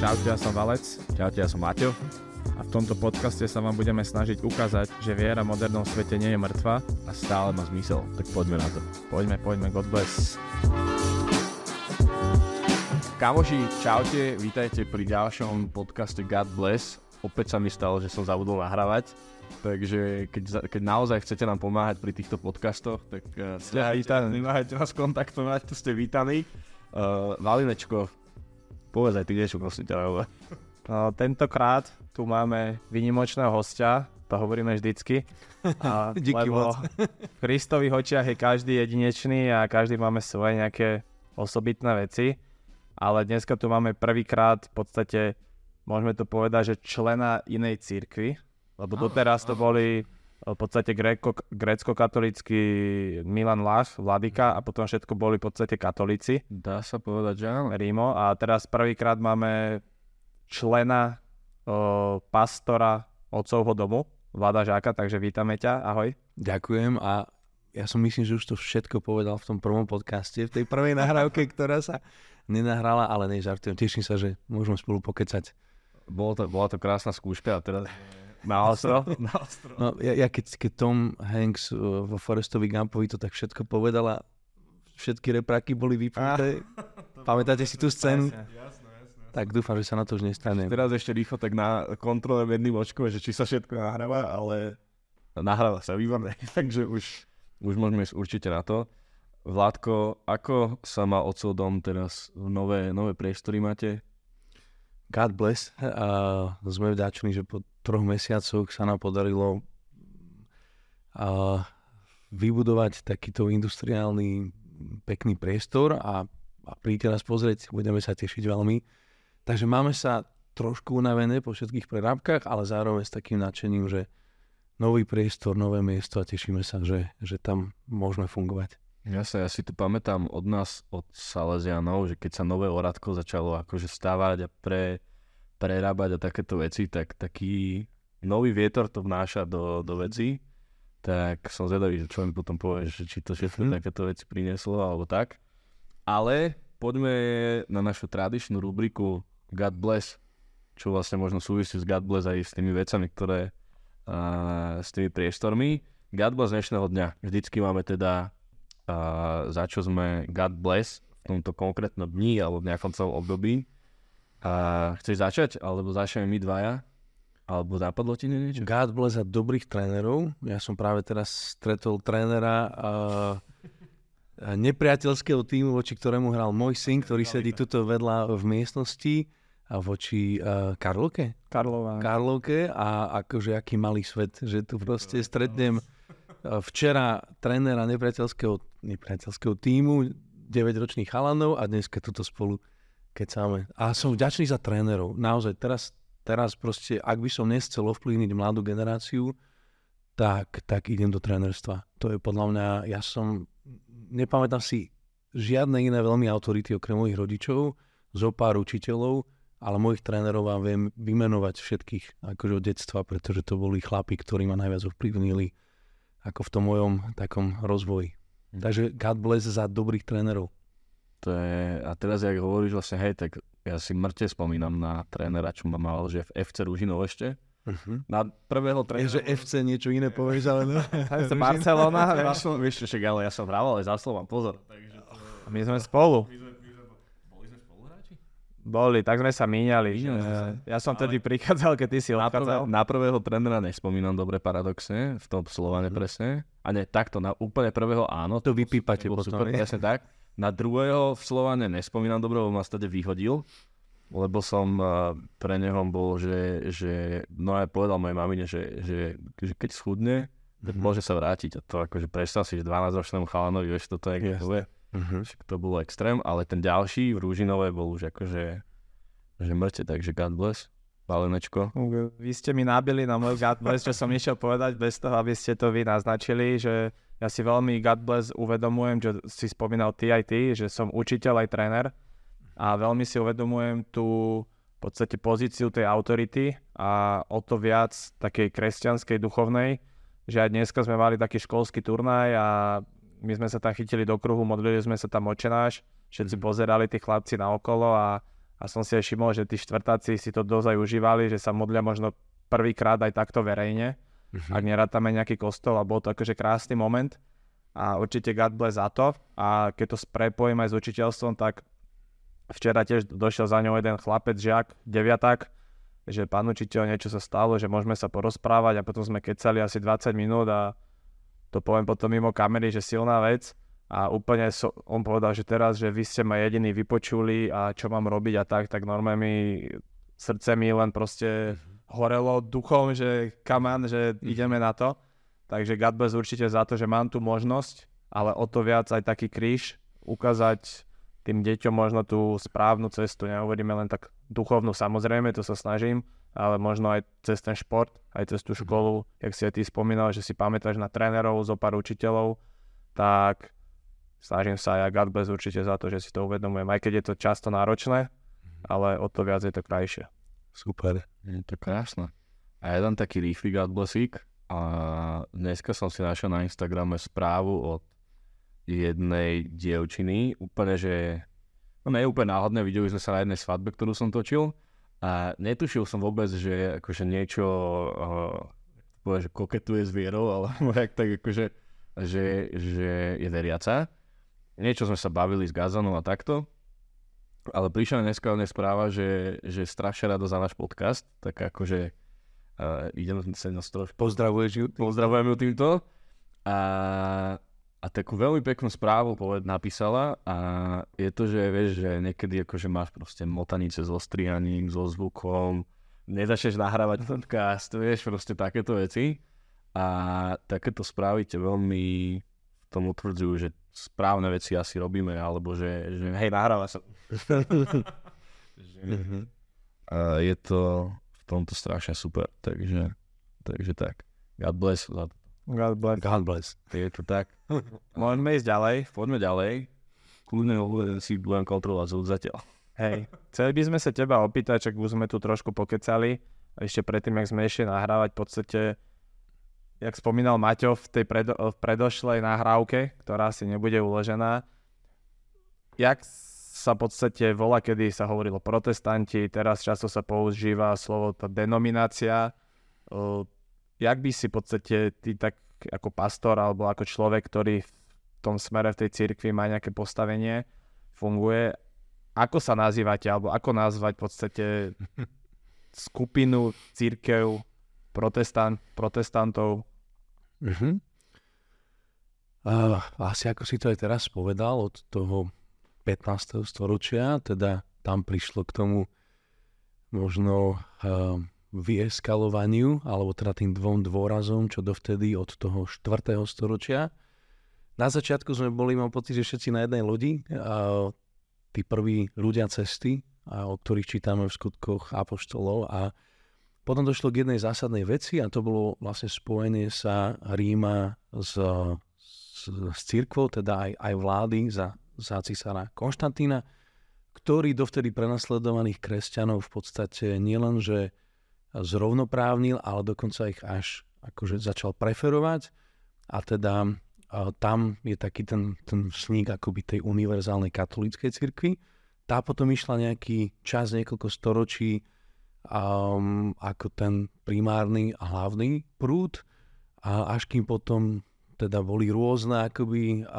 Čaute, ja som Valec. Čaute, ja som Maťo. A v tomto podcaste sa vám budeme snažiť ukázať, že viera v modernom svete nie je mŕtva A stále má zmysel, tak poďme na to. Poďme, God bless. Kamoši, čaute, vítajte pri ďalšom podcaste God Bless. Opäť sa mi stalo, že som zabudol nahrávať, takže keď naozaj chcete nám pomáhať pri týchto podcastoch, tak nemáhajte nás kontaktovať, tu ste vítaní. Valinečko, povedz aj ty niečo, prosím ťa. No, tentokrát tu máme výnimočného hostia, to hovoríme vždycky. A Díky lebo moc. v Kristových očiach je každý jedinečný a každý máme svoje nejaké osobitné veci. Ale dneska tu máme prvýkrát v podstate, môžeme to povedať, že člena inej cirkvi. Lebo doteraz to boli v podstate grécko-katolícky Milan Lach, Vladyka a potom všetko boli v podstate katolíci. Dá sa povedať, že áno. Rímo. A teraz prvýkrát máme člena pastora Otcovho domu, Vlada Žáka, takže vítame ťa, ahoj. Ďakujem a ja som myslím, že už to všetko povedal v tom prvom podcaste, v tej prvej nahrávke, ktorá sa nenahrala, ale nežartujem. Teším sa, že môžeme spolu pokecať. Bola to krásna skúška a teraz na ostro. No, keď Tom Hanks vo Forrestovi Gumpovi to tak všetko povedala, všetky repráky boli vypnuté. Pamätáte si tú scénu? Tak dúfam, že sa na to už nestane. Teraz ešte rýchlo tak na kontrole jedným očkom, že či sa všetko nahráva, ale nahráva sa výborné, takže už môžeme ísť určite na to. Vládko, ako sa má Otcov dom teraz? Nové priestory máte? God bless. Sme vďační, že po 3 mesiacoch sa nám podarilo vybudovať takýto industriálny pekný priestor a príďte nás pozrieť, budeme sa tešiť veľmi. Takže máme sa trošku unavené po všetkých prerábkach, ale zároveň s takým nadšením, že nový priestor, nové miesto a tešíme sa, že tam môžeme fungovať. Ja si to pamätám od nás, od Salesianov, že keď sa nové oradko začalo akože stávať a prerábať a takéto veci, tak taký nový vietor to vnáša do vecí, tak som zvedavý, že čo mi potom povieš, že či to všetko takéto veci prinieslo alebo tak. Ale poďme na našu tradičnú rubriku God Bless, čo vlastne možno súvisí s God Bless aj s tými vecami, ktoré s tými priestormi. God Bless dnešného dňa. Vždycky máme teda za čo sme God Bless v tomto konkrétnom dni alebo v nejakom celom období. Chceš začať? Alebo začneme my dvaja? Alebo napadlo ti niečo? God bless za dobrých trénerov. Ja som práve teraz stretol trénera nepriateľského týmu, voči ktorému hral môj syn, ktorý sedí tuto vedľa v miestnosti a voči Karlovke a akože aký malý svet, že tu proste stretnem včera trénera nepriateľského týmu, 9-ročných chalanov a dneska tuto spolu kecáme. A som vďačný za trénerov. Naozaj, teraz proste, ak by som nechcel ovplyvniť mladú generáciu, tak idem do trénerstva. To je podľa mňa, nepamätám si žiadne iné veľmi autority okrem mojich rodičov, zo pár učiteľov, ale mojich trénerov vám viem vymenovať všetkých akože od detstva, pretože to boli chlapi, ktorí ma najviac ovplyvnili ako v tom mojom takom rozvoji. Takže God bless za dobrých trénerov. A teraz, jak hovoríš vlastne, hej, tak ja si mŕte spomínam na trénera, čo ma mal, že v FC Ružinov ešte. Na prvého trénera. Že FC niečo iné povieš, ale no. FC Barcelona. Vieš čo, však ale ja som hrával aj za Slovan, pozor. My sme spolu. Boli sme spoluhráči? Boli, tak sme sa míňali. Ja som tedy prichádzal, keď ty si odchádzal. Na prvého trénera nespomínam dobre paradoxne, v tom Slovane presne. A nie, takto, na úplne prvého áno. To vypípate potom. Super, presne tak. Na druhého v Slovane nespomínam dobre, lebo ma stade vyhodil. Lebo som pre neho bol, že no aj povedal mojej mamine, že keď schudne, tak môže sa vrátiť. A to akože predstav si, že 12-ročnému chalanovi, vieš, toto je, to bolo extrém, ale ten ďalší v Rúžinove bol už akože že mŕte, takže God bless, Valenečko. Vy ste mi nabili na môj God bless, čo som išiel povedať, bez toho, aby ste to vy naznačili, že ja si veľmi God bless uvedomujem, že si spomínal ty aj ty, že som učiteľ aj tréner a veľmi si uvedomujem tú v podstate pozíciu tej autority a o to viac takej kresťanskej duchovnej, že aj dneska sme mali taký školský turnaj a my sme sa tam chytili do kruhu, modlili sme sa tam Otčenáš, všetci pozerali tí chlapci naokolo a a som si aj všimol, že tí štvrtáci si to dosť aj užívali, že sa modlia možno prvýkrát aj takto verejne, ak nerátame nejaký kostol a bol to akože krásny moment a určite God bless za to a keď to prepojím aj s učiteľstvom, tak včera tiež došiel za ňou jeden chlapec, žiak, deviatak, že pán učiteľ, niečo sa stalo, že môžeme sa porozprávať a potom sme kecali asi 20 minút a to poviem potom mimo kamery, že silná vec. A úplne on povedal, že teraz, že vy ste ma jediní vypočuli a čo mám robiť a tak normálne srdce mi len proste horelo duchom, že come on, že ideme na to. Takže God bless určite za to, že mám tu možnosť, ale o to viac aj taký kríž, ukázať tým deťom možno tú správnu cestu. Nehovoríme len tak duchovnú, samozrejme, to sa snažím, ale možno aj cez ten šport, aj cez tú školu, jak si aj ty spomínal, že si pamätáš na trénerov, zo pár učiteľov, tak snažím sa aj God bless určite za to, že si to uvedomujem, aj keď je to často náročné, ale o to viac je to krajšie. Super. Je to krásne. A jeden taký rýchly God blessík a dneska som si našiel na Instagrame správu od jednej dievčiny, úplne, že no nie úplne náhodné, videli sme sa na jednej svadbe, ktorú som točil a netušil som vôbec, že akože niečo že koketuje s vierou, alebo tak akože, že je veriaca. Niečo sme sa bavili s Gazanou a takto, ale prišla dneska správa, že strašne rado za náš podcast, tak akože idem sa trošku... Pozdravujem ju týmto. A takú veľmi peknú správu napísala a je to, že vieš, že niekedy akože máš proste motanice so strihaním, so zvukom, nezačneš nahrávať podcast, vieš, proste takéto veci a takéto správy te veľmi v tom utvrdzujú, že správne veci asi robíme, alebo že hej, nahráva sa. A je to v tomto strašne super, takže tak. God bless za to. God bless. God bless. Je to tak. Môžeme ísť ďalej. Poďme ďalej. Kľudne si budem kontrolovať zvuk zatiaľ. Hej, chceli by sme sa teba opýtať, čak už sme tu trošku pokecali, ešte predtým, jak sme ešte nahrávať, v podstate, jak spomínal Maťo v tej predošlej nahrávke, ktorá si nebude uložená, jak sa v podstate volá, kedy sa hovorilo protestanti, teraz často sa používa slovo tá denominácia, jak by si v podstate ty tak ako pastor alebo ako človek, ktorý v tom smere v tej cirkvi má nejaké postavenie, funguje, ako sa nazývate alebo ako nazvať v podstate skupinu, cirkev, protestantov? Asi ako si to aj teraz povedal, od toho 15. storočia, teda tam prišlo k tomu možno vyeskalovaniu, alebo teda tým dvom dôrazom, čo dovtedy od toho 4. storočia. Na začiatku sme boli, mám pocit, že všetci na jednej lodi. Tí prví ľudia cesty, o ktorých čítame v skutkoch apoštolov. A potom došlo k jednej zásadnej veci a to bolo vlastne spojenie sa Ríma s cirkvou, teda aj vlády za cisára Konštantína, ktorý dovtedy prenasledovaných kresťanov v podstate nielenže zrovnoprávnil, ale dokonca ich až akože začal preferovať a teda tam je taký ten sník akoby tej univerzálnej katolíckej cirkvi. Tá potom išla nejaký čas, niekoľko storočí ako ten primárny a hlavný prúd a až kým potom teda boli rôzne akoby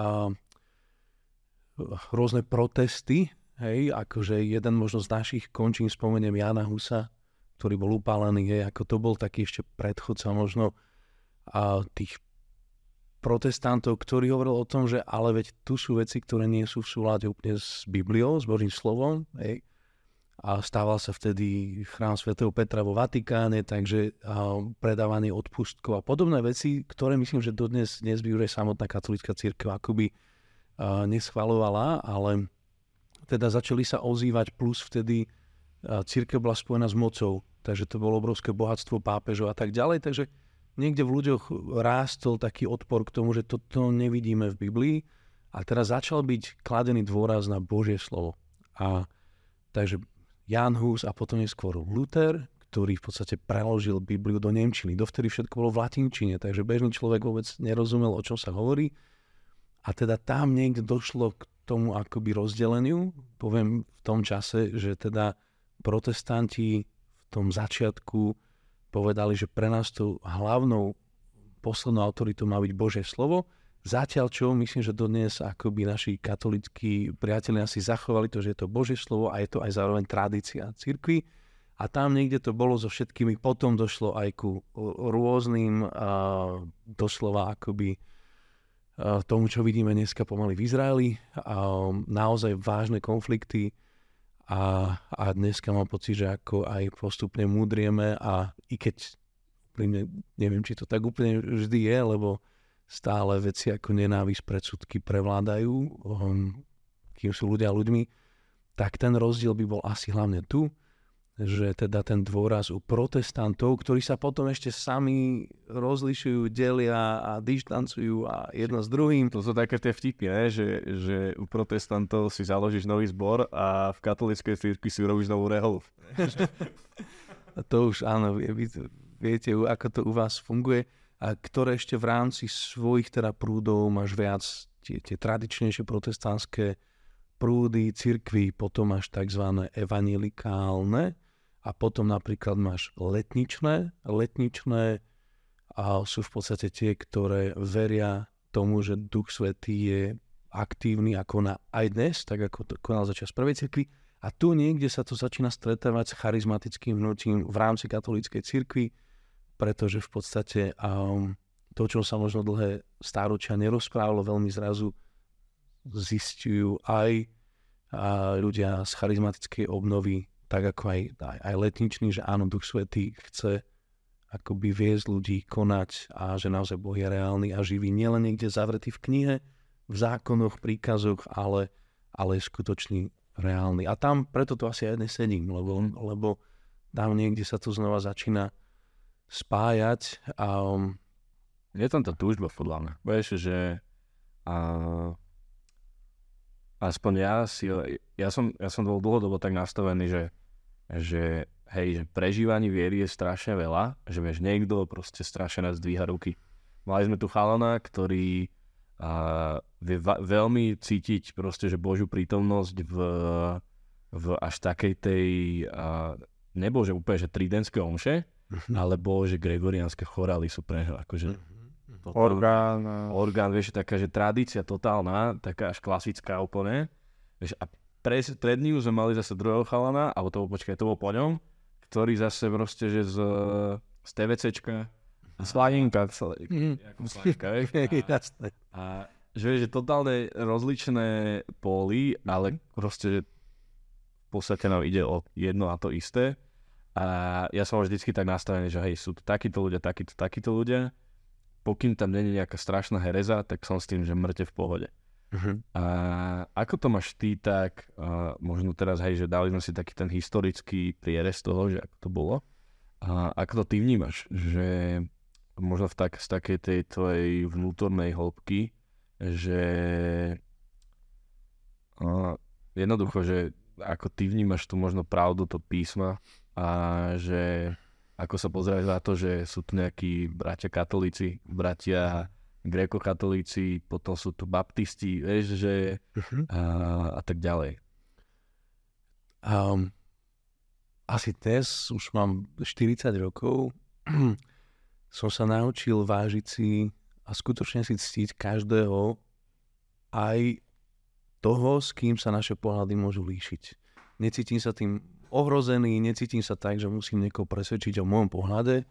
rôzne protesty, hej, akože jeden možno z našich končín spomeniem Jána Husa, ktorý bol upálený, hej, ako to bol taký ešte predchodca možno tých protestantov, ktorý hovoril o tom, že ale veď tu sú veci, ktoré nie sú v súlade úplne s Bibliou, s Božím slovom, hej. A stával sa vtedy chrám svätého Petra vo Vatikáne, takže predávanie odpustkov a podobné veci, ktoré myslím, že dodnes by už samotná katolícka cirkev akoby neschvaľovala, ale teda začali sa ozývať, plus vtedy cirkev bola spojená s mocou, takže to bolo obrovské bohatstvo pápežov a tak ďalej, takže niekde v ľuďoch rástol taký odpor k tomu, že toto nevidíme v Biblii a teraz začal byť kladený dôraz na Božie slovo. A takže Jan Hus a potom neskôr Luther, ktorý v podstate preložil Bibliu do nemčiny. Dovtedy všetko bolo v latinčine, takže bežný človek vôbec nerozumel, o čom sa hovorí. A teda tam niekde došlo k tomu akoby rozdeleniu. Poviem v tom čase, že teda protestanti v tom začiatku povedali, že pre nás to hlavnou poslednou autoritou má byť Božie slovo. Zatiaľ čo, myslím, že dodnes akoby naši katolíckí priatelia si zachovali to, že je to Božie slovo a je to aj zároveň tradícia cirkvi. A tam niekde to bolo so všetkými. Potom došlo aj ku rôznym doslova akoby tomu, čo vidíme dneska pomaly v Izraeli. Naozaj vážne konflikty. A dneska mám pocit, že ako aj postupne múdrieme a i keď neviem, či to tak úplne vždy je, lebo stále veci ako nenávisť, predsudky prevládajú, kým sú ľudia ľuďmi, tak ten rozdiel by bol asi hlavne tu, že teda ten dôraz u protestantov, ktorí sa potom ešte sami rozlišujú, delia a dištancujú a jedno s druhým. To sú také tie vtipy, ne? Že u protestantov si založíš nový zbor a v katolíckej cirkvi si urobíš novú reholu. A to už áno, viete, ako to u vás funguje. A ktoré ešte v rámci svojich teda prúdov máš viac tie tradičnejšie protestantské prúdy, cirkvi, potom máš tzv. Evangelikálne a potom napríklad máš letničné. Letničné a sú v podstate tie, ktoré veria tomu, že Duch Svätý je aktívny a koná aj dnes, tak ako to konal začas prvej cirkvi. A tu niekde sa to začína stretávať s charizmatickým hnutím v rámci katolíckej cirkvi, pretože v podstate to, čo sa možno dlhé stáročia nerozprávalo, veľmi zrazu zistujú aj ľudia z charizmatickej obnovy, tak ako aj letniční, že áno, Duch Svätý chce akoby viesť ľudí, konať a že naozaj Boh je reálny a živý, nielen niekde zavretý v knihe, v zákonoch, príkazoch, ale je skutočný, reálny. A tam preto to asi aj dnes sedím, lebo tam niekde sa to znova začína spájať a je tam tá túžba podľa mňa. Vieš, že aspoň ja som bol dlhodobo tak nastavený, že prežívaní viery je strašne veľa, že vieš, niekto proste strašne nás dvíha ruky. Mali sme tu chalana, ktorý vie veľmi cítiť proste, že Božiu prítomnosť v až takej tej nebo, že úplne, že tridentské omše, alebo že gregoriánske chorály sú pre neho akože orgán, vieš, taká, že tradícia totálna, taká až klasická úplne. Vieš, a pred ním sme mali zase druhého chalana, alebo to bol po ňom, ktorý zase proste, že z TVCčka Slaninka. Ako slaninka, vieš. A že vieš, že totálne rozličné póly, ale proste v podstate nám ide o jedno a to isté. A ja som vždycky tak nastavený, že hej, sú tu takíto ľudia, pokým tam nie je nejaká strašná hereza, tak som s tým, že mŕte v pohode. A ako to máš ty tak, možno teraz, hej, že dali sme si taký ten historický prierez toho, že ako to bolo. A ako to ty vnímaš, že možno z takej tej tvojej vnútornej hĺbky, že jednoducho, že ako ty vnímaš tu možno pravdu to písma a že ako sa pozerajú na to, že sú tu nejakí bratia katolíci, bratia grékokatolíci, potom sú tu baptisti, vieš, že a tak ďalej. Asi dnes už mám 40 rokov, som sa naučil vážiť si a skutočne si ctiť každého, aj toho, s kým sa naše pohľady môžu líšiť. Necítim sa tým ohrozený, necítim sa tak, že musím niekoho presvedčiť o môjom pohľade.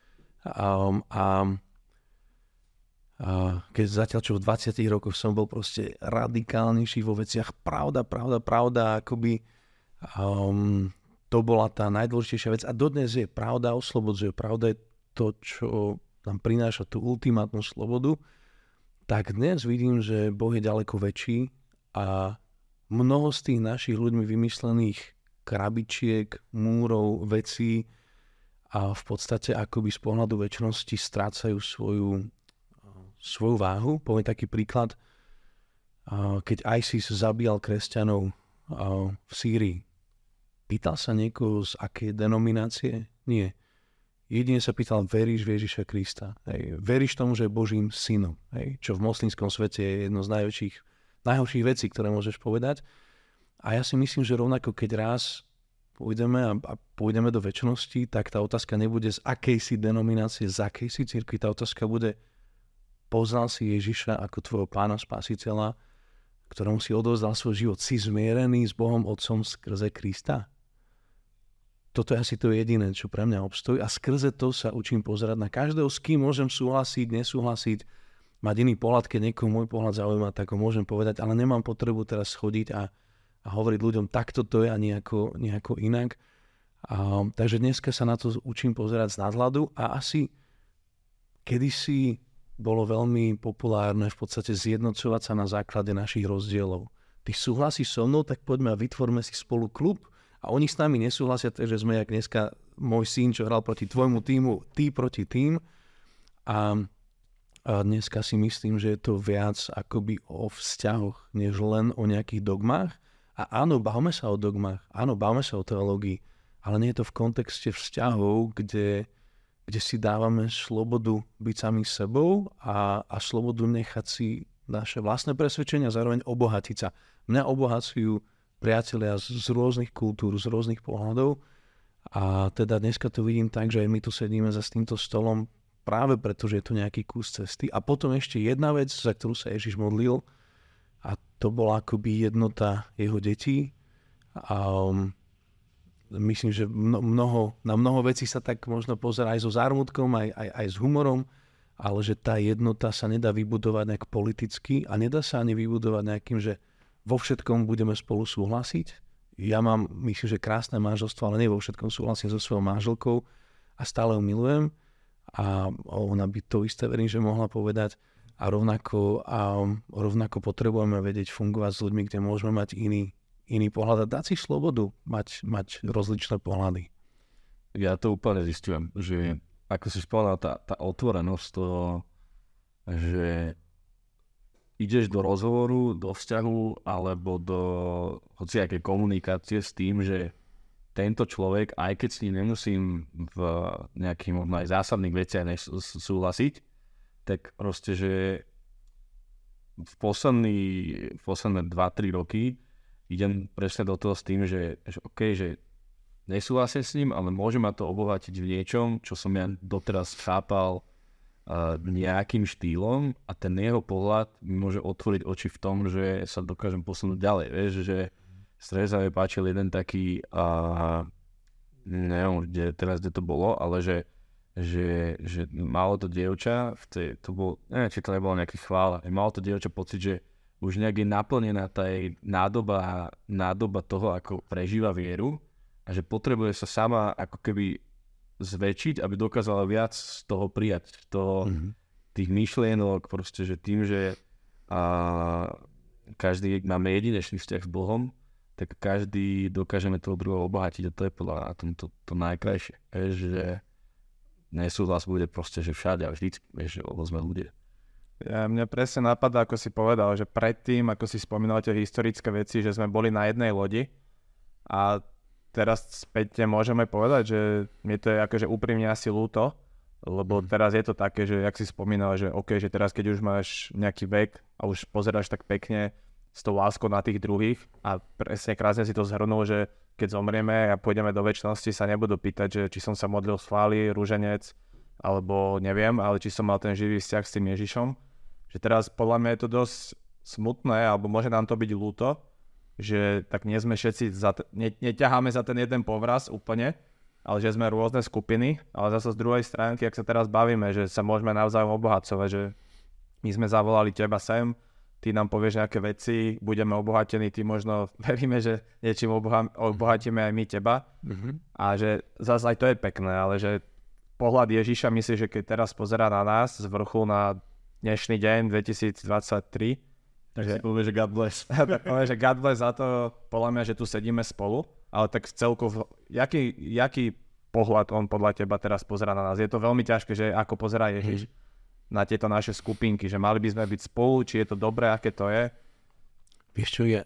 Keď zatiaľ čo v 20 rokoch som bol proste radikálnejší vo veciach pravda, akoby to bola tá najdôležitejšia vec. A dodnes je pravda, oslobodzuje. Pravda je to, čo nám prináša tú ultimátnu slobodu. Tak dnes vidím, že Boh je ďaleko väčší a mnoho z tých našich ľuďmi vymyslených krabičiek, múrov, vecí a v podstate akoby z pohľadu večnosti strácajú svoju váhu. Poviem taký príklad, keď ISIS zabíjal kresťanov v Sýrii. Pýtal sa niekoho z akej denominácie? Nie. Jedine sa pýtal, veríš v Ježiša Krista? Hej. Veríš tomu, že je Božím synom? Hej. Čo v moslimskom svete je jedno z najväčších najhorších vecí, ktoré môžeš povedať. A ja si myslím, že rovnako keď raz pôjdeme a pôjdeme do večnosti, tak tá otázka nebude z akejsi denominácie, z akejsi cirkvi. Tá otázka bude, poznal si Ježiša ako tvojho pána spasiteľa, ktorému si odovzdal svoj život. Si zmierený s Bohom Otcom skrze Krista? Toto je asi to jediné, čo pre mňa obstojí. A skrze to sa učím pozerať na každého, s kým môžem súhlasiť, nesúhlasiť, mať iný pohľad, keď niekoho môj pohľad zaujíma, tak ho môžem povedať, ale nemám potrebu teraz chodiť a hovoriť ľuďom, takto to je a nejako inak. Takže dneska sa na to učím pozerať z nadhľadu a asi kedysi bolo veľmi populárne v podstate zjednocovať sa na základe našich rozdielov. Ty súhlasíš so mnou, tak poďme a vytvorme si spolu klub a oni s nami nesúhlasia, takže sme jak dneska môj syn, čo hral proti tvojmu týmu, ty proti tým. A dneska si myslím, že je to viac akoby o vzťahoch, než len o nejakých dogmách. A áno, bavme sa o dogmách, áno, bavme sa o teológii, ale nie je to v kontexte vzťahov, kde si dávame slobodu byť sami sebou a slobodu nechať si naše vlastné presvedčenia a zároveň obohatiť sa. Mňa obohacujú priatelia z rôznych kultúr, z rôznych pohľadov a teda dneska to vidím tak, že my tu sedíme za týmto stolom práve preto, že je to nejaký kus cesty. A potom ešte jedna vec, za ktorú sa Ježiš modlil, a to bola akoby jednota jeho detí. A myslím, že na mnoho vecí sa tak možno pozerá aj so zármutkom, aj s humorom, ale že tá jednota sa nedá vybudovať nejak politicky a nedá sa ani vybudovať nejakým, že vo všetkom budeme spolu súhlasiť. Ja mám, myslím, že krásne manželstvo, ale nie vo všetkom súhlasím so svojou manželkou a stále ju milujem. A ona by to isté, verím, že mohla povedať. A rovnako potrebujeme vedieť fungovať s ľuďmi, kde môžeme mať iný pohľad a dať si slobodu mať rozličné pohľady. Ja to úplne zistujem, že ako si spomínal, tá otvorenosť toho, že ideš do rozhovoru, do vzťahu alebo do hociakej komunikácie s tým, že tento človek, aj keď s ním nemusím v nejakých možno aj zásadných veciach súhlasiť, tak proste, že v posledné 2-3 roky idem presne do toho s tým, že OK, že nesúhlasím s ním, ale môže ma to obohatiť v niečom, čo som ja doteraz chápal nejakým štýlom a ten jeho pohľad mi môže otvoriť oči v tom, že sa dokážem posunúť ďalej. Vieš, že sa mi páčil jeden taký, neviem, kde to bolo, ale že malo to dievča, neviem, či to nebolo nejaký chvála, malo to dievča pocit, že už nejak je naplnená tá jej nádoba toho, ako prežíva vieru a že potrebuje sa sama ako keby zväčšiť, aby dokázala viac z toho prijať, tých myšlienok, proste, že tým, že každý máme jedinečný vzťah s Bohom, tak každý dokážeme toho druhého obohatiť a to je podľa na tom to najkrajšie. Že nesúhlas bude proste, že všade a vždy, vieš, lebo sme ľudia. Mňa presne napadá, ako si povedal, že predtým, ako si spomínal tie historické veci, že sme boli na jednej lodi a teraz späť môžeme povedať, že mi to je akože úprimne asi ľúto, lebo teraz je to také, že jak si spomínal, že OK, že teraz keď už máš nejaký vek a už pozeráš tak pekne s tou láskou na tých druhých a presne krásne si to zhrnul, že keď zomrieme a pôjdeme do večnosti, sa nebudú pýtať, že či som sa modlil v chváli, ruženec, alebo neviem, ale či som mal ten živý vzťah s tým Ježišom. Že teraz podľa mňa je to dosť smutné, alebo môže nám to byť ľúto, že tak nie sme všetci, neťaháme za ten jeden povraz úplne, ale že sme rôzne skupiny, ale zase z druhej stránky, ak sa teraz bavíme, že sa môžeme navzájom obohacovať, že my sme zavolali teba sem, ty nám povieš nejaké veci, budeme obohatení, ty možno veríme, že niečím obohatíme aj my teba. A že zase aj to je pekné, ale že pohľad Ježiša myslí, že keď teraz pozerá na nás z vrchu na dnešný deň 2023, tak si povie, že God bless. Tak povie, že God bless za to, podľa mňa, že tu sedíme spolu, ale tak v celku, jaký pohľad on podľa teba teraz pozerá na nás? Je to veľmi ťažké, že ako pozerá Ježiš na tieto naše skupinky, že mali by sme byť spolu, či je to dobré, aké to je? Vieš čo je?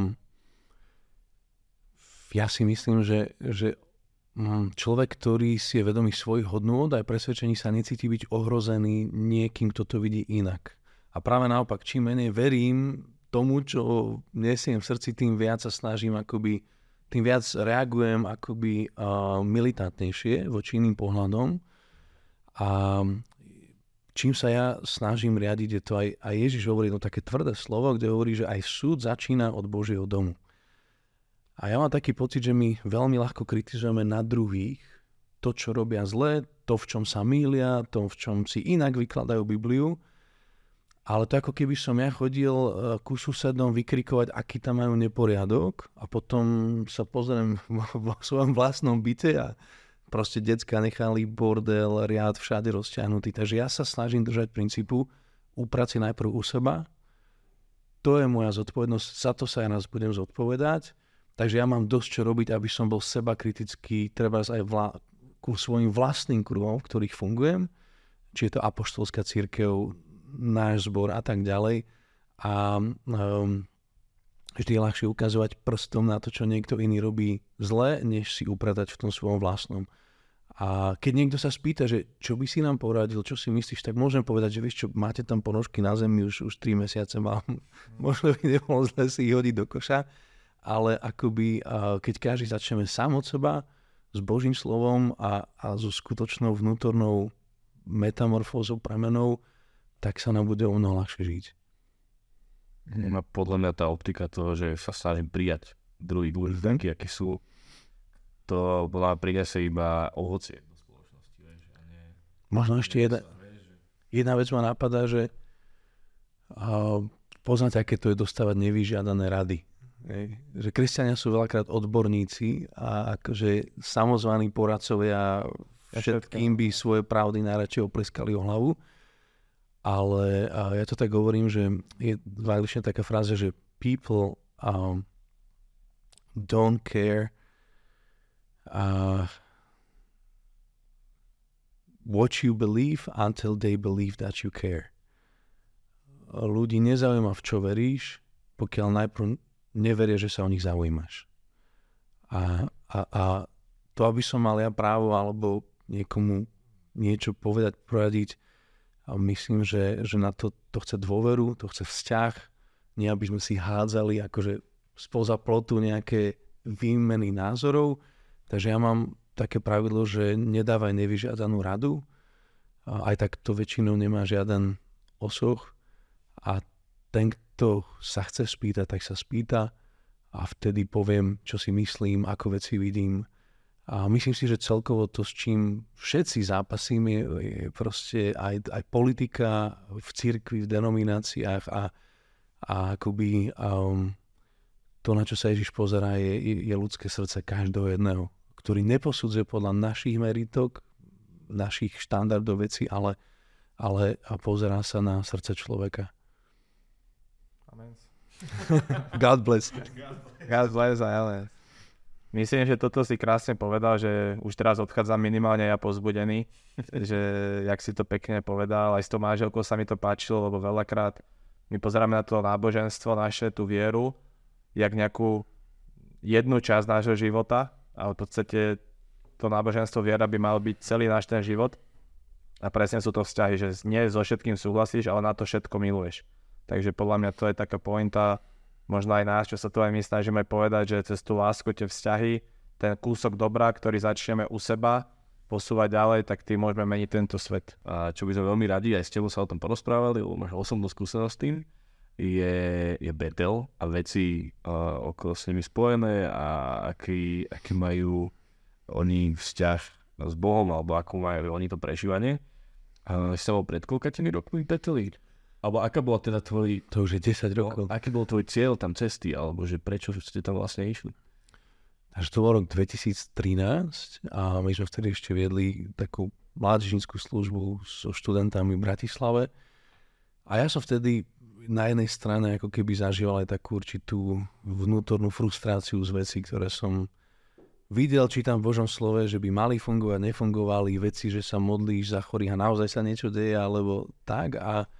Ja si myslím, že človek, ktorý si je vedomý svojich hodnôt a presvedčení, sa necíti byť ohrozený niekým, kto to vidí inak. A práve naopak, čím menej verím tomu, čo nesiem v srdci, tým viac sa snažím akoby, tým viac reagujem akoby militantnejšie voči iným pohľadom. A čím sa ja snažím riadiť, je to aj Ježiš hovorí také tvrdé slovo, kde hovorí, že aj súd začína od Božieho domu. A ja mám taký pocit, že my veľmi ľahko kritizujeme na druhých to, čo robia zle, to, v čom sa mýlia, to, v čom si inak vykladajú Bibliu. Ale to ako keby som ja chodil ku susedom vykrikovať, aký tam majú neporiadok a potom sa pozriem vo svojom vlastnom byte a proste decka nechali bordel, riad všade rozťahnutý. Takže ja sa snažím držať princípu uprať si najprv u seba. To je moja zodpovednosť, za to sa ja raz budem zodpovedať. Takže ja mám dosť čo robiť, aby som bol seba kritický, treba aj ku svojim vlastným kruhom, v ktorých fungujem. Či je to apoštolská cirkev, náš zbor a tak ďalej. A vždy je ľahšie ukazovať prstom na to, čo niekto iný robí zle, než si upratať v tom svojom vlastnom. A keď niekto sa spýta, že čo by si nám poradil, čo si myslíš, tak môžem povedať, že vieš čo, máte tam ponožky na zemi už 3 mesiace, možno by nebolo zle si ich hodiť do koša, ale akoby keď každý začneme sám od seba, s Božím slovom a so skutočnou vnútornou metamorfózou, premenou, tak sa nám bude o mnoho ľahšie žiť. Podľa mňa tá optika toho, že sa snažím prijať druhých ľudí takí, akí sú, to bola priniesie iba ovocie do spoločnosti. Možno ešte jedna vec ma napadá, že poznáte, aké to je dostávať nevyžiadané rady. Že kresťania sú veľakrát odborníci a akože samozvaní poradcovia všetkým by svoje pravdy najradšej opleskali o hlavu. Ale ja to tak hovorím, že je v angličtine taká fráza, že people don't care what you believe until they believe that you care. Ľudí nezaujíma, v čo veríš, pokiaľ najprv neveria, že sa o nich zaujímaš. A to, aby som mal ja právo alebo niekomu niečo povedať, poradiť, a myslím, že na to chce dôveru, to chce vzťah, nie aby sme si hádzali akože spoza plotu nejaké výmeny názorov. Takže ja mám také pravidlo, že nedávaj nevyžiadanú radu, aj tak to väčšinou nemá žiaden osoch a ten, kto sa chce spýtať, tak sa spýta a vtedy poviem, čo si myslím, ako veci vidím. A myslím si, že celkovo to, s čím všetci zápasíme, je proste aj politika v cirkvi, v denomináciách a akoby to, na čo sa Ježiš pozerá, je ľudské srdce každého jedného, ktorý neposudzuje podľa našich meritok, našich štandardov vecí, ale pozerá sa na srdce človeka. Amen. God bless. God bless a Ellen. Myslím, že toto si krásne povedal, že už teraz odchádzam minimálne ja pozbudený, že jak si to pekne povedal, aj s tou manželkou sa mi to páčilo, lebo veľakrát my pozeráme na to náboženstvo naše, tú vieru, jak nejakú jednu časť nášho života, ale v podstate to náboženstvo viera by mal byť celý náš ten život a presne sú to vzťahy, že nie so všetkým súhlasíš, ale na to všetko miluješ. Takže podľa mňa to je taká pointa, možno aj nás, čo sa tu aj my snažíme povedať, že cez tú lásku, tie vzťahy, ten kúsok dobra, ktorý začneme u seba posúvať ďalej, tak tým môžeme meniť tento svet. A čo by sme veľmi radi, aj s tebou sa o tom porozprávali, lebo máš osobnú skúsenosť s tým, je Betel a veci okolo s nimi spojené a aký majú oni vzťah s Bohom, alebo ako majú oni to prežívanie. Si sa bol pred koľkatými rokmi v Beteli? Alebo aká bola teda tvoj... To už je 10 rokov. Aký bol tvoj cieľ tam cesty, alebo že prečo ste tam vlastne išli? Takže to bol rok 2013 a my sme vtedy ešte viedli takú mládežnícku službu so študentami v Bratislave. A ja som vtedy na jednej strane ako keby zažíval aj takú určitú vnútornú frustráciu z vecí, ktoré som videl, čítam v Božom slove, že by mali fungovať, nefungovali veci, že sa modlíš za chorých a naozaj sa niečo deje, alebo tak.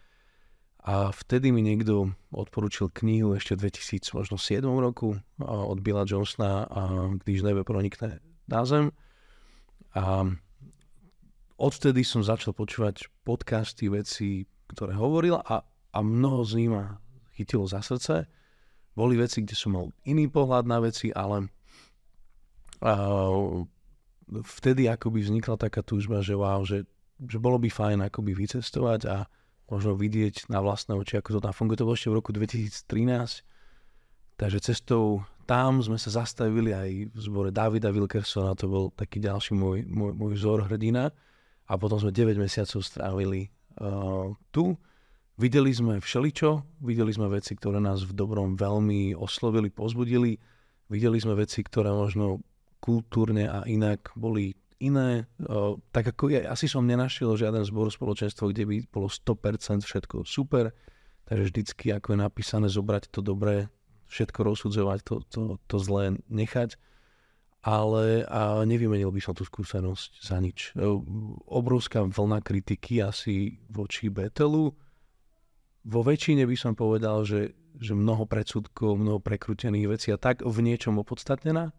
A vtedy mi niekto odporučil knihu ešte v 2007 roku od Billa Johnsona, Když nebe pronikne na zem. A odtedy som začal počúvať podcasty, veci, ktoré hovoril a mnoho z nich ma chytilo za srdce. Boli veci, kde som mal iný pohľad na veci, ale vtedy akoby vznikla taká túžba, že wow, že bolo by fajn akoby vycestovať a možno vidieť na vlastné oči, ako to tam funguje. To bolo ešte v roku 2013. Takže cestou tam sme sa zastavili aj v zbore Davida Wilkersona, to bol taký ďalší môj vzor hrdina. A potom sme 9 mesiacov strávili tu. Videli sme všeličo, videli sme veci, ktoré nás v dobrom veľmi oslovili, pozbudili. Videli sme veci, ktoré možno kultúrne a inak boli iné. Tak ako ja asi som nenašiel žiaden zbor spoločenstvo, kde by bolo 100% všetko super. Takže vždycky, ako je napísané, zobrať to dobré, všetko rozsudzovať, to zlé nechať. Ale nevymenil by som tú skúsenosť za nič. Obrovská vlna kritiky asi voči Betelu. Vo väčšine by som povedal, že mnoho predsudkov, mnoho prekrútených vecí a tak v niečom opodstatnená.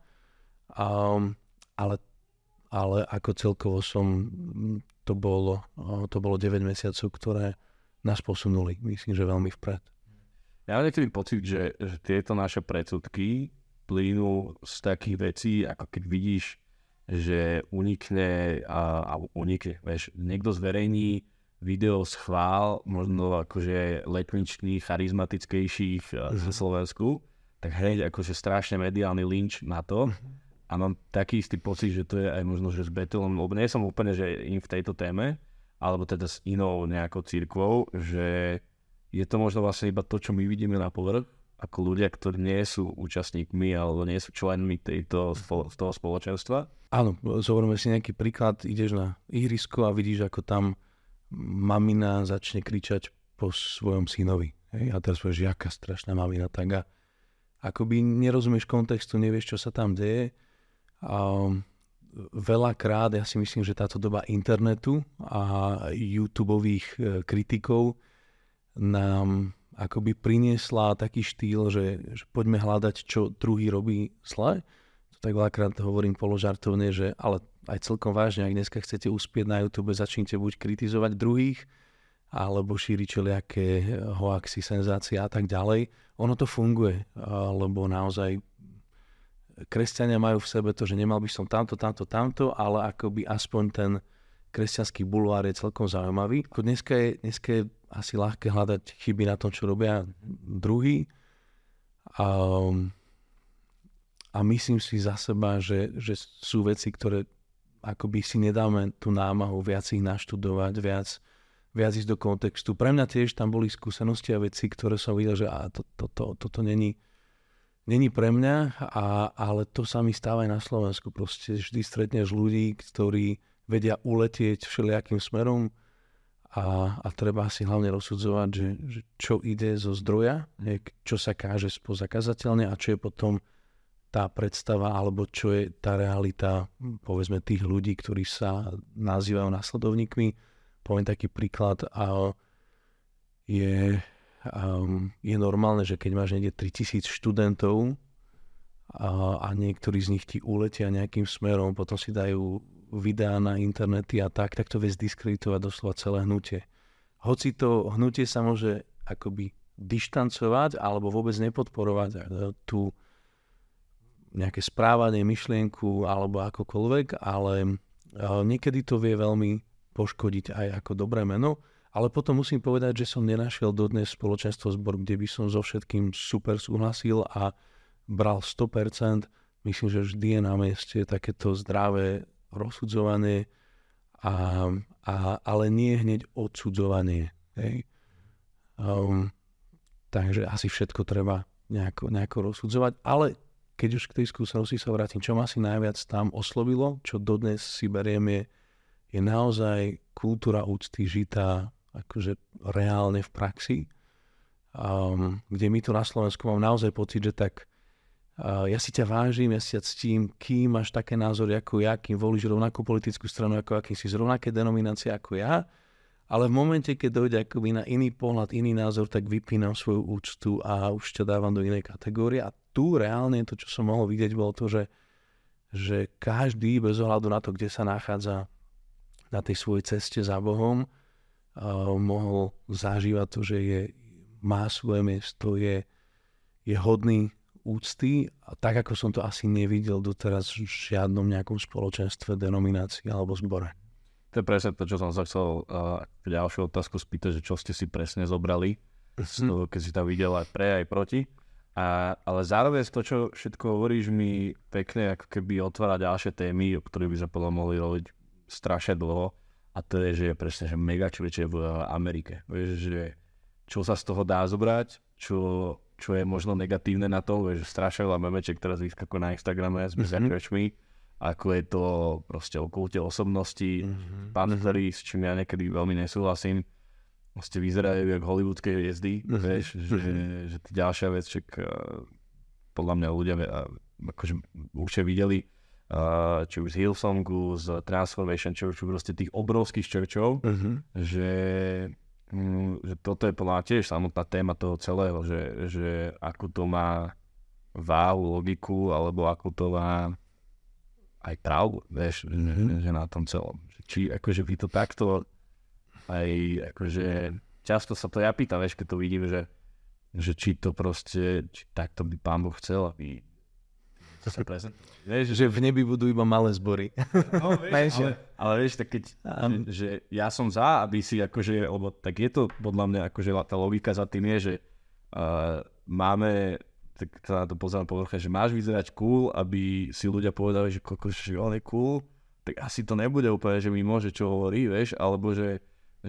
Ale ako celkovo to bolo 9 mesiacov, ktoré nás posunuli, myslím, že veľmi vpred. Ja mám niekedy pocit, že tieto naše predsudky plynú z takých vecí, ako keď vidíš, že unikne, vieš, niekto zverejní video z chvál, možno akože letničných, charizmatickejších zo Slovensku, tak hneď akože strašne mediálny lynč na to. A mám taký istý pocit, že to je aj možno, že s Betelom, lebo nie som úplne, že im v tejto téme, alebo teda s inou nejakou cirkvou, že je to možno vlastne iba to, čo my vidíme na povrch, ako ľudia, ktorí nie sú účastníkmi alebo nie sú členmi toho spoločenstva. Áno, zoberme si nejaký príklad, ideš na ihrisko a vidíš, ako tam mamina začne kričať po svojom synovi. Hej? A teraz povieš, jaká strašná mamina. Tak a akoby nerozumieš kontextu, nevieš, čo sa tam deje. Veľakrát, ja si myslím, že táto doba internetu a YouTubeových kritikov nám akoby priniesla taký štýl, že poďme hľadať, čo druhý robí zle. To tak veľakrát hovorím položartovne, že ale aj celkom vážne, ak dneska chcete uspieť na YouTube, začnite buď kritizovať druhých, alebo šíriť čelijaké hoaxy, senzácie a tak ďalej. Ono to funguje, lebo naozaj kresťania majú v sebe to, že nemal by som tamto, ale akoby aspoň ten kresťanský bulvár je celkom zaujímavý. Dneska je asi ľahké hľadať chyby na tom, čo robia druhí. A myslím si za seba, že sú veci, ktoré akoby si nedáme tú námahu viac ich naštudovať, viac ísť do kontextu. Pre mňa tiež tam boli skúsenosti a veci, ktoré som videl, že toto není pre mňa, ale to sa mi stáva aj na Slovensku. Proste vždy stretneš ľudí, ktorí vedia uletieť všelijakým smerom a treba si hlavne rozsudzovať, že čo ide zo zdroja, čo sa káže spozakazateľne a čo je potom tá predstava, alebo čo je tá realita, povedzme, tých ľudí, ktorí sa nazývajú následovníkmi. Poviem taký príklad, je normálne, že keď máš niekde 3000 študentov a niektorí z nich ti uletia nejakým smerom, potom si dajú videá na internety a tak to vie zdiskreditovať doslova celé hnutie. Hoci to hnutie sa môže akoby dištancovať alebo vôbec nepodporovať tú nejaké správanie, myšlienku alebo akokoľvek, ale niekedy to vie veľmi poškodiť aj ako dobré meno. Ale potom musím povedať, že som nenašiel dodnes spoločenstvo zbor, kde by som so všetkým super súhlasil a bral 100%. Myslím, že vždy je na mieste takéto zdravé rozsudzovanie, ale nie hneď odsudzovanie. Hej. Takže asi všetko treba nejako rozsudzovať. Ale keď už k tej skúsenosti sa vrátim, čo ma asi najviac tam oslovilo, čo dodnes si beriem, je naozaj kultúra úcty žitá akože reálne v praxi, kde my tu na Slovensku mám naozaj pocit, že tak ja si ťa vážim, ja si ťa ctím, kým máš také názory ako ja, kým volíš rovnakú politickú stranu, ako akým si z rovnaké denominácie ako ja, ale v momente, keď dojde akoby na iný pohľad, iný názor, tak vypínam svoju úctu a už ťa dávam do inej kategórie. A tu reálne to, čo som mohol vidieť, bolo to, že každý bez ohľadu na to, kde sa nachádza na tej svojej ceste za Bohom, mohol zažívať to, že je má svoje miesto, je hodný úcty, a tak ako som to asi nevidel doteraz v žiadnom nejakom spoločenstve, denominácii alebo zbore. To je presne to, čo som sa chcel ďalšiu otázku spýtať, že čo ste si presne zobrali, keď si tam videl aj pre, aj proti. Ale zároveň to, čo všetko hovoríš, mi pekne ako keby otvára ďalšie témy, o ktorých by sme podľa mohli robiť strašne dlho. A to je, že je presne že mega čo v Amerike. Vieš, že čo sa z toho dá zobrať, čo je možno negatívne na tom, že strašne veľa memeček teraz vyskakuje na Instagrame s mesiačmi, ako je to proste o kulte osobnosti, pantery, s čím ja niekedy veľmi nesúhlasím. Proste vyzerajú jak hollywoodske hviezdy, vieš, že ďalšia vec, podľa mňa ľudia akože určite videli, či už z Hillsongu, z Transformation Churchu, proste tých obrovských churchov, že toto je podľa mňa tiež samotná téma toho celého, že akú to má váhu, logiku, alebo akú to má aj pravdu, vieš, že na tom celom. Či akože vy to takto aj akože často sa to ja pýtam, vieš, keď to vidím, že či to proste, či takto by Pán Boh chcel, aby sa prezentovali. Že v nebi budú iba malé zbory. No, vieš, ale vieš, tak keď, že ja som za, aby si akože, lebo tak je to podľa mňa, akože tá logika za tým je, že máme, tak sa na to pozerám povrchne, že máš vyzerať cool, aby si ľudia povedali, že on je cool, tak asi to nebude úplne, že mi môže čo hovorí, vieš, alebo že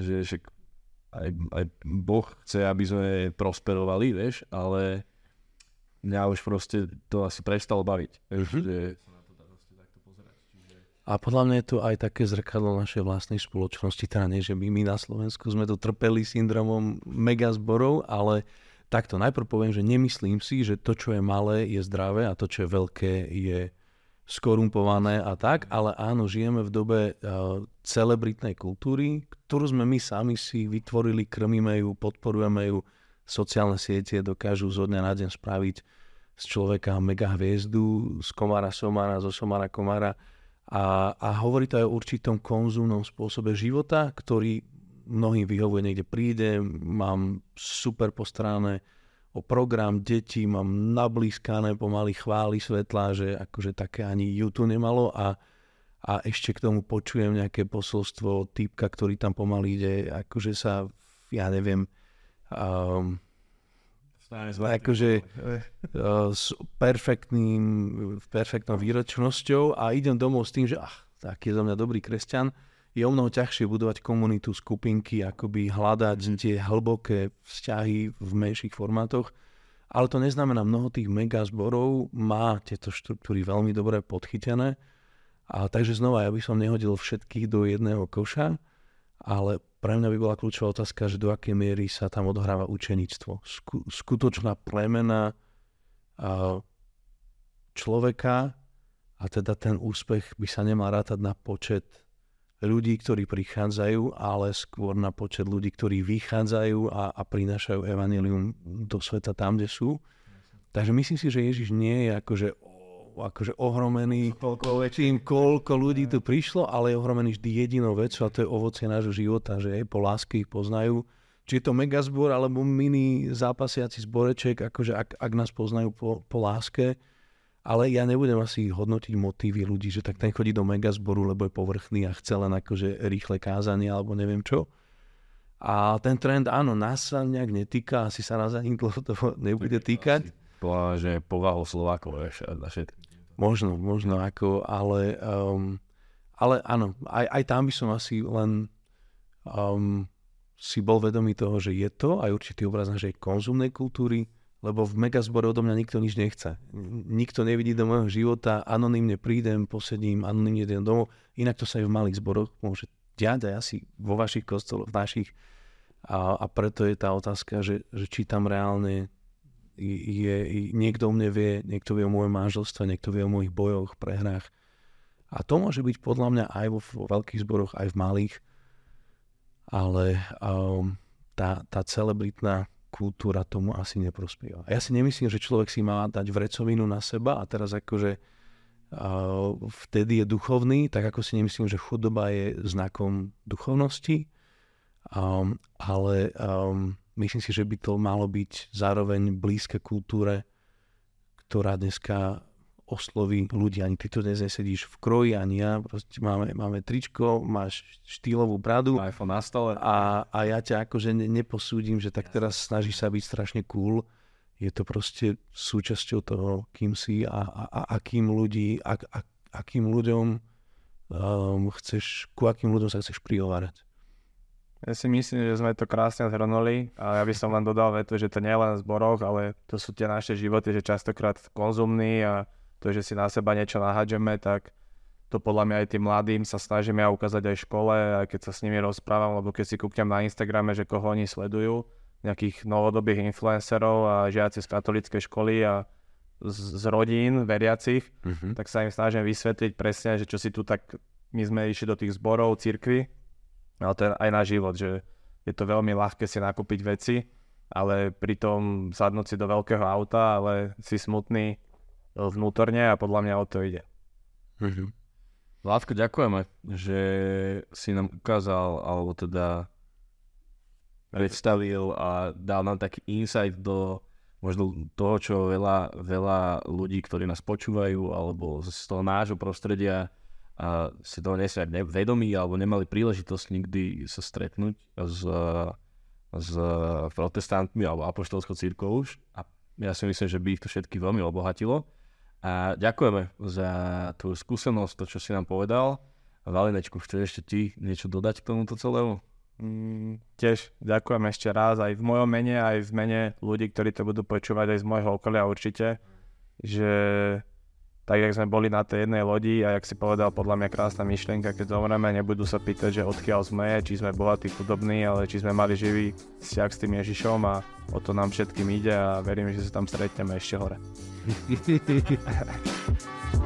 aj Boh chce, aby sme prosperovali, vieš, ale mňa už proste to asi prestalo baviť. A podľa mňa je to aj také zrkadlo našej vlastnej spoločnosti, teda nie, že my na Slovensku sme to trpeli syndromom megazborov, ale takto najprv poviem, že nemyslím si, že to, čo je malé, je zdravé a to, čo je veľké, je skorumpované a tak, ale áno, žijeme v dobe celebritnej kultúry, ktorú sme my sami si vytvorili, krmíme ju, podporujeme ju. Sociálne siete dokážu zo dňa na deň spraviť z človeka mega hviezdu, z komára somára, zo somára komára a hovorí to aj o určitom konzumnom spôsobe života, ktorý mnohým vyhovuje, niekde príde, mám super postarané o program detí, mám nablískané pomaly chvály svetla, že akože také ani YouTube nemalo a ešte k tomu počujem nejaké posolstvo týpka, ktorý tam pomaly ide, akože sa, ja neviem, akože s perfektnou výročnosťou a idem domov s tým, že tak je zo mňa dobrý kresťan. Je o mnoho ťažšie budovať komunitu, skupinky, akoby hľadať tie hlboké vzťahy v menších formátoch. Ale to neznamená, mnoho tých megazborov má tieto štruktúry veľmi dobre podchytené. A takže znova, ja by som nehodil všetkých do jedného koša, ale pre mňa by bola kľúčová otázka, že do akej miery sa tam odohráva učeníctvo. Skutočná premena človeka a teda ten úspech by sa nemal rátať na počet ľudí, ktorí prichádzajú, ale skôr na počet ľudí, ktorí vychádzajú a prinášajú evanjelium do sveta tam, kde sú. Takže myslím si, že Ježiš nie je akože ohromený tým, koľko ľudí tu prišlo, ale je ohromený vždy jedinou vecou a to je ovocie nášho života, že po láske ich poznajú. Či je to megazbor alebo mini zápasiaci zboreček, akože ak nás poznajú po láske, ale ja nebudem asi hodnotiť motívy ľudí, že tak ten chodí do megazboru, lebo je povrchný a chce len akože rýchle kázanie alebo neviem čo. A ten trend, áno, nás sa nejak netýka, asi sa nás ani dlho toho nebude týkať. Že povahou Slovákov, Možno, ako, ale áno, aj tam by som asi len si bol vedomý toho, že je to aj určitý obraz našej konzumnej kultúry, lebo v megazbore odo mňa nikto nič nechce. Nikto nevidí do môjho života, anonymne prídem, posedím, anonymne idem domov. Inak to sa aj v malých zboroch môže diať aj asi vo vašich kostoloch, v našich. A preto je tá otázka, že či tam reálne niekto o mne vie, niekto vie o mojom manželstve, niekto vie o mojich bojoch, prehrách. A to môže byť podľa mňa aj vo veľkých zboroch, aj v malých. Ale tá celebritná kultúra tomu asi neprospieva. A ja si nemyslím, že človek si má dať vrecovinu na seba a teraz akože vtedy je duchovný, tak ako si nemyslím, že chudoba je znakom duchovnosti, ale myslím si, že by to malo byť zároveň blízke kultúre, ktorá dneska osloví ľudí. Ani ty tu dnes nesedíš v kroji, ani ja. Proste máme tričko, máš štýlovú bradu. iPhone na stole. A ja ťa akože neposúdim, že tak teraz snažíš sa byť strašne cool. Je to proste súčasťou toho, kým si a akým ľuďom ku akým ľuďom sa chceš prihovárať. Ja si myslím, že sme to krásne zhrnuli a ja by som len dodal vetu, že to nie je len v zboroch, ale to sú tie naše životy, že častokrát konzumní a to, že si na seba niečo nahádžeme, tak to podľa mňa aj tým mladým sa snažím ja ukázať aj v škole, aj keď sa s nimi rozprávam, lebo keď si kúknem na Instagrame, že koho oni sledujú, nejakých novodobých influencerov a žiaci z katolíckej školy a z rodín veriacich, tak sa im snažím vysvetliť presne, že čo si tu tak, my sme išli do tých zborov, cirkvi, ale to je aj na život, že je to veľmi ľahké si nakúpiť veci, ale pritom sadnúť si do veľkého auta, ale si smutný vnútorne a podľa mňa o to ide. Vládko, ďakujeme, že si nám ukázal, alebo teda predstavil a dal nám taký insight do možno toho, čo veľa ľudí, ktorí nás počúvajú, alebo z toho nášho prostredia a si toho nie sú vedomí, alebo nemali príležitosť nikdy sa stretnúť s protestantmi alebo apoštolskou cirkvou už. A ja si myslím, že by ich to všetky veľmi obohatilo. A ďakujeme za tú skúsenosť, to, čo si nám povedal. Valinečku, chceš ešte ty niečo dodať k tomuto celému? Tiež ďakujem ešte raz aj v mojom mene, aj v mene ľudí, ktorí to budú počúvať aj z môjho okolia určite, že tak, jak sme boli na tej jednej lodi a jak si povedal, podľa mňa krásna myšlienka, keď zomreme, nebudú sa pýtať, že odkiaľ sme, či sme bohatí, chudobní, ale či sme mali živý vzťah s tým Ježišom a o to nám všetkým ide a verím, že sa tam stretneme ešte hore.